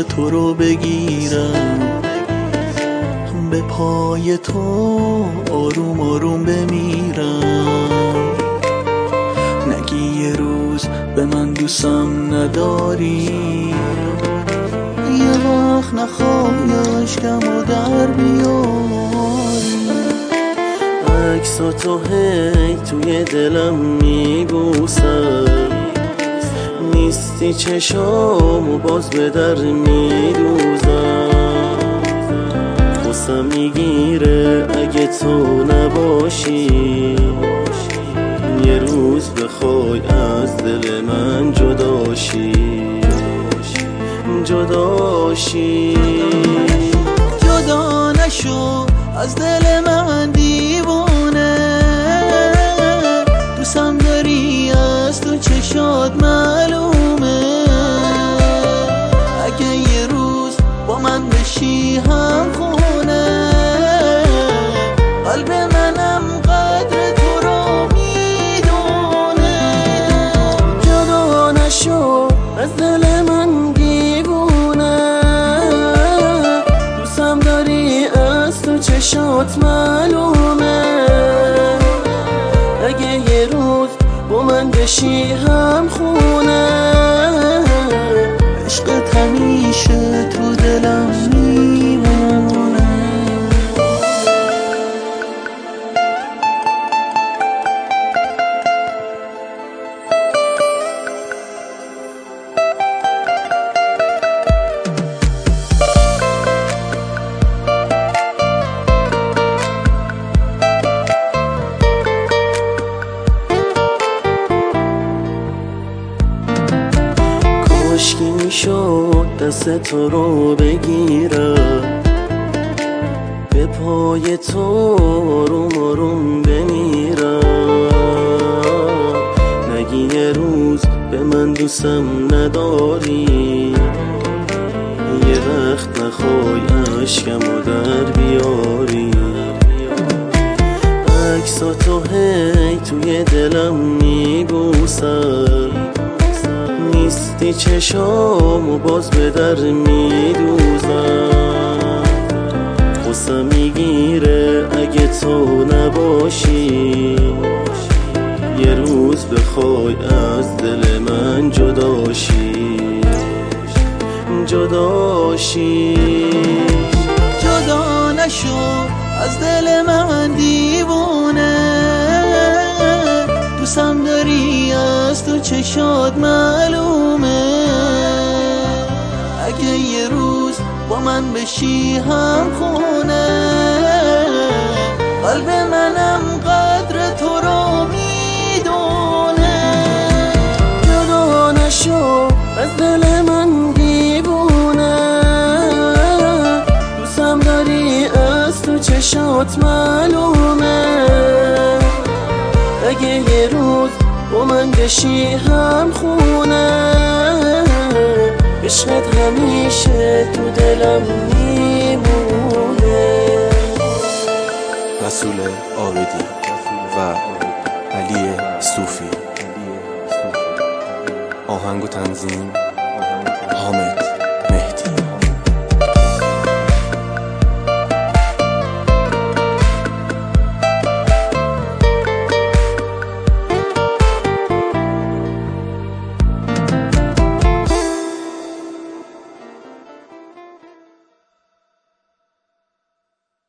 تو رو بگیرم، به پای تو آروم آروم بمیرم. نگی یه روز به من دوستم نداری، یه وقت نخواهی اشکمو در بیاری. عکساتو هی توی دلم میبوسم، نیستی چشامو باز به در میدوزم. غصم میگیره اگه تو نباشی، یه روز بخوای از دل من جداشی. جدا نشو از دل من دیوونه، دوستم داری از تو چشات معلومه. اگه یه روز با من بشی هم خونه، قلب منم قدر تو رو میدونه. جدا نشو از دل من دیوونه، دوستم داری از تو چشات معلومه. اگه یه روز با من بشی هم خونه، عشقت همیشه تو دلم میمونه. کاشکی میشد دست تو رو بگیرم، به پای تو آروم آروم بمیرم. نگی یه روز به من دوستم نداری، یه وقت نخوای اشکمو در بیاری. عکساتو هی توی دلم میبوسم، نیستی چشامو باز به در میدوزم. غصم میگیره اگه تو نباشی، یه روز بخوای از دل من جداشی. جدا نشو از دل من دیوونه، دوستم داری از تو چشات معلومه. اگه یه روز با من بشی هم خونه، قلب منم قدر تو رو میدونه. جدا نشو از دل من دیوونه، دوستم داری از تو چشات معلومه. اگه یه روز با من بشی هم خونه، عشقت همیشه تو دلم میمونه. رسول عابدی و علی صوفی. آهنگ و تنظیم حامد